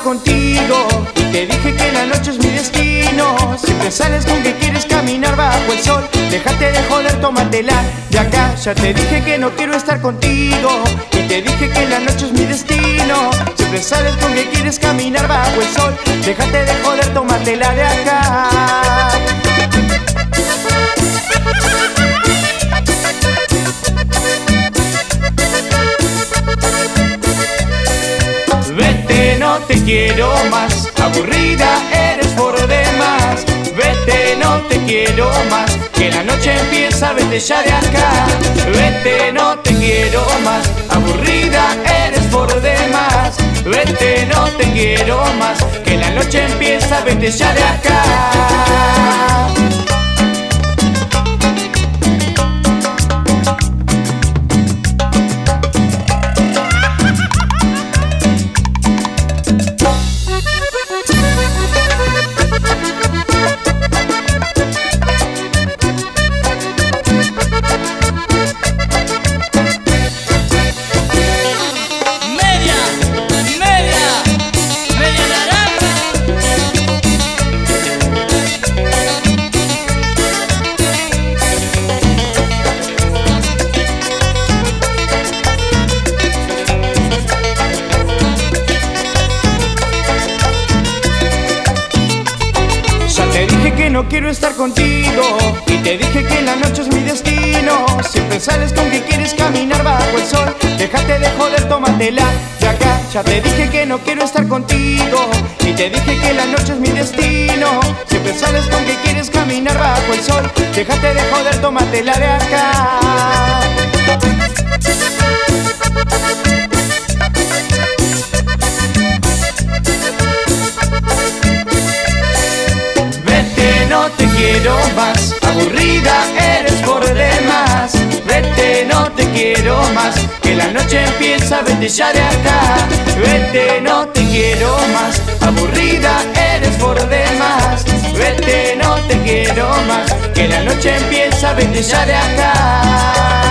contigo y te dije que la noche es mi destino. Siempre sales con que quieres caminar bajo el sol. Déjate de joder, tómatela de acá. Ya te dije que no quiero estar contigo y te dije que la noche es mi destino. Siempre sales con que quieres caminar bajo el sol. Déjate de joder, tómatela de acá. Vete, no te quiero más, aburrida eres por demás. Vete, no te quiero más, que la noche empieza, vete ya de acá. Vete, no te quiero más, aburrida eres por demás. Vete, no te quiero más, que la noche empieza, vete ya de acá. Te dije que no quiero estar contigo y te dije que la noche es mi destino. Siempre sales con que quieres caminar bajo el sol. Déjate de joder, tómatela de acá. Ya te dije que no quiero estar contigo y te dije que la noche es mi destino. Siempre sales con que quieres caminar bajo el sol. Déjate de joder, tómatela de acá. No te quiero más, aburrida eres por demás. Vete, no te quiero más, que la noche empieza, vete ya de acá. Vete, no te quiero más, aburrida eres por demás. Vete, no te quiero más, que la noche empieza, vete ya de acá.